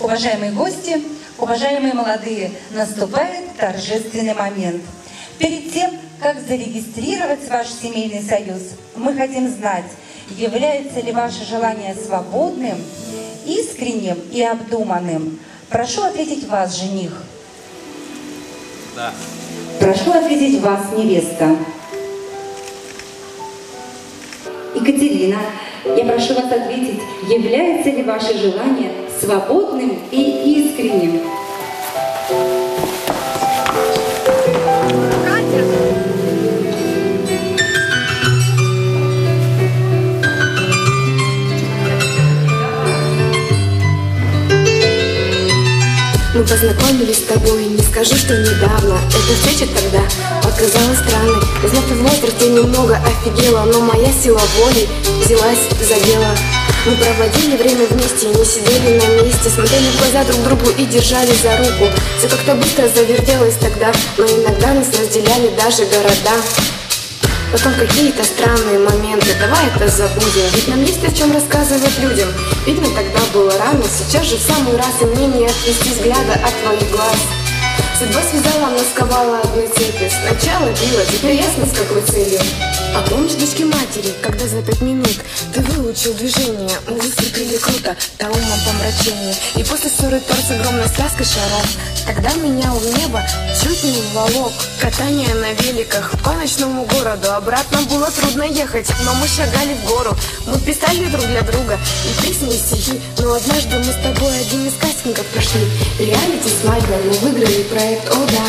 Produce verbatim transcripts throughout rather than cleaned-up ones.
Уважаемые гости, уважаемые молодые, наступает торжественный момент. Перед тем, как зарегистрировать ваш семейный союз, мы хотим знать, является ли ваше желание свободным, искренним и обдуманным. Прошу ответить вас, жених. Да. Прошу ответить вас, невеста. Екатерина, я прошу вас ответить, является ли ваше желание свободным и искренним? Мы познакомились с тобой, не скажу, что недавно. Эта встреча тогда показалась странной. Узнав в возрасте немного офигела, но моя сила воли взялась за дело. Мы проводили время вместе, не сидели на месте, смотрели в глаза друг другу и держали за руку. Все как-то быстро завертелось тогда, но иногда нас разделяли даже города. Потом какие-то странные моменты, давай это забудем, ведь нам есть о чем рассказывать людям. Видно, тогда было рано, сейчас же в самый раз, и мне не отвести взгляда от твоих глаз. Судьба связала нас, сковала одной цепи, сначала била, теперь ясно, с какой целью. А помнишь дочки матери, когда за пять минут ты выучил движение, выстрелили круто, до ума помрачение. И после ссоры тор с огромной связкой шаров, тогда меня у неба чуть не уволок. Катание на великах по ночному городу, обратно было трудно ехать, но мы шагали в гору. Мы писали друг для друга и песни, и стихи, но однажды мы с тобой один из кастингов прошли. Реалити свадьба, мы выиграли проект, о да.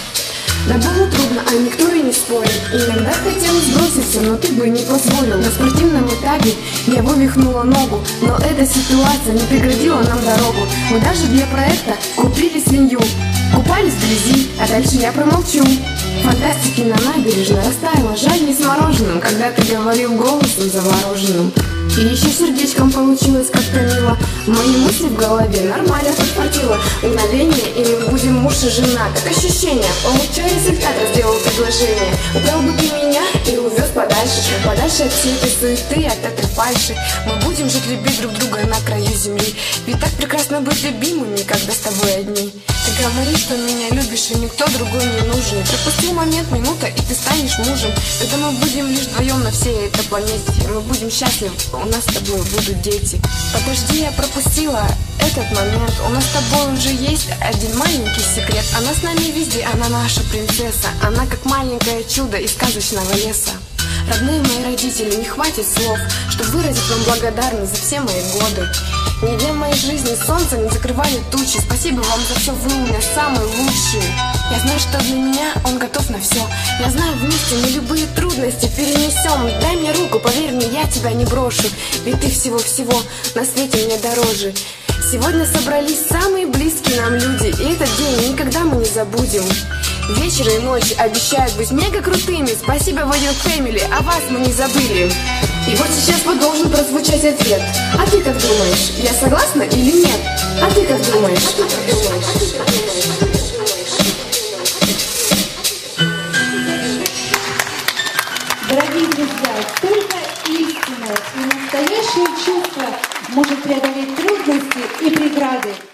Да было трудно, а никто и не спорит. Иногда хотелось броситься, но ты бы не позволил. На спортивном этапе я вывихнула ногу, но эта ситуация не преградила нам дорогу. Мы даже для проекта купили свинью, купались вблизи, а дальше я промолчу. Фантастики на набережной растаяла, жаль, не с мороженым, когда ты говорил голосом завороженным. И еще сердечком получилось как-то мило. Мои мысли в голове нормально подхватило. Мгновение, и мы будем муж и жена. Как ощущение, получая результат, сделал предложение. Убрал бы ты меня и увез подальше, подальше от всей этой суеты, от этой фальши. Мы будем жить, любить друг друга на краю земли. Ведь так прекрасно быть любимыми, когда с тобой одни. Ты говоришь, что меня любишь, и никто другой не нужен. Пропусти момент, минута, и ты станешь мужем. Когда мы будем лишь вдвоем на всей этой планете, мы будем счастливы, у нас с тобой будут дети. Подожди, я пропустила этот момент. У нас с тобой уже есть один маленький секрет. Она с нами везде, она наша принцесса. Она как маленькое чудо из сказочного леса. Родные мои родители, не хватит слов, чтобы выразить вам благодарность за все мои годы. Не для моей жизни солнце не закрывали тучи. Спасибо вам за все, вы у меня самый лучший. Я знаю, что для меня он готов на все. Я знаю, вместе мы любые трудности перенесем. Дай мне руку, поверь мне, я тебя не брошу. Ведь ты всего-всего на свете мне дороже. Сегодня собрались самые близкие нам люди, и этот день никогда мы не забудем. Вечер и ночь обещают быть мега крутыми. Спасибо, Wedding Family, о вас мы не забыли. И вот сейчас вот должен прозвучать ответ. А ты как думаешь, я согласна или нет? А ты как думаешь? Дорогие друзья, только истинное и настоящее чувство может преодолеть трудности и преграды.